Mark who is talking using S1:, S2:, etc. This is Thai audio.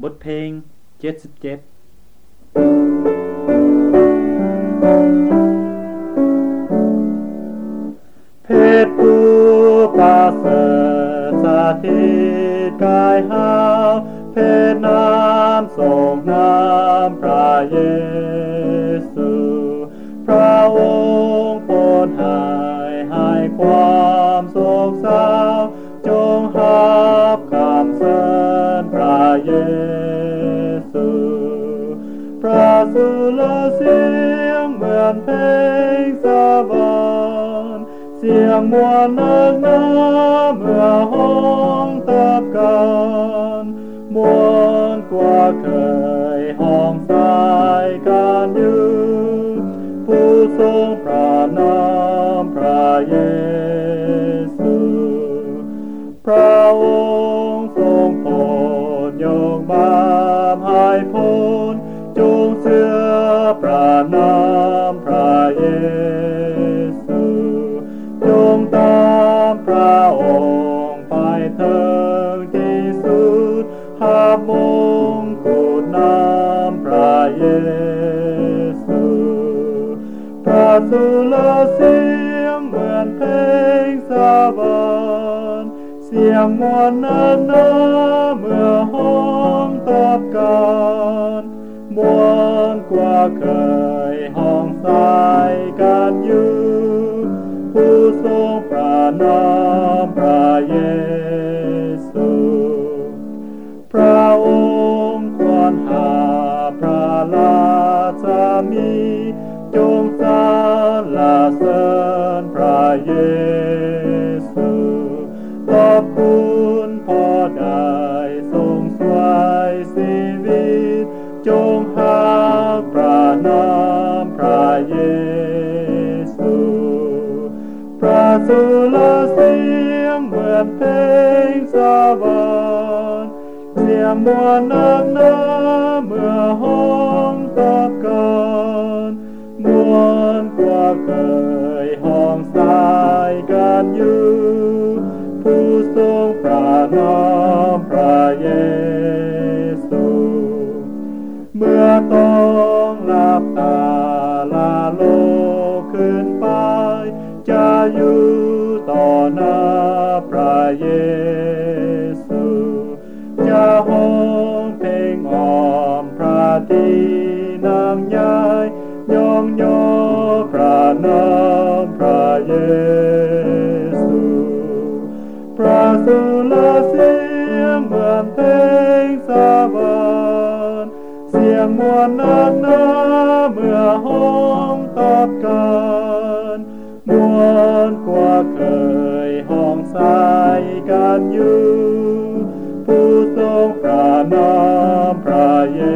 S1: ทเพลง77เพชรผู้ประเสริฐสถิตกายหาเพชรน้ำส่งน้ำพระเยซูพระองค์โปรดให้ความโศกเศร้าจงหับคำสรรพระเยซูพระสุรเสียงเหมือนเพลงสวรรค์เสียงมวลนักหนาเมื่อห้องตับกันมวลกว่าเคยห้องสายการอยู่ผู้ทรงพระนามพระเยซูพระองค์ทรงโปรดยกบาปให้พ้นจงเชื่อพระนามพระเยซูจงตามพระองค์ไปถึงที่สุดหามงกุฎนามพระเยซูพระสุรเสียงเหมือนเพลงสวรรค์เสียงมวลนักหนาเมื่อห้องตับกันมวลกว่าเคยห้องสายกันอยู่ผู้ทรงพระนามพระเยซูพระองค์ควรหาพระราชมีจงสรรเสริญพระเยซูขอบคุณพอได้ทรงสวยชีวิตจงหาพระนามพระเยซูพระสุรเสียงเหมือนเพลงสวรรค์เสียงมวลนักหนาเมื่อห้องตับกันมวลกว่าเคยห้องสายกันอยู่ผู้ทรงพระนามพระเยซูเมื่อต้องหลับตาลาโลกขึ้นไปจะอยู่ต่อหน้าพระเยซูจะห้องเพลงอ้อมพระที่นั่งใหญ่ยองยอพระนามพระเยซูพระสุรเสียงเหมือนเพลงสวรรค์เสียงมวลนักหนาเมื่อห้องตับกันมวลกว่าเคยห้องสายกันอยู่ผู้ทรงพระนามพระเย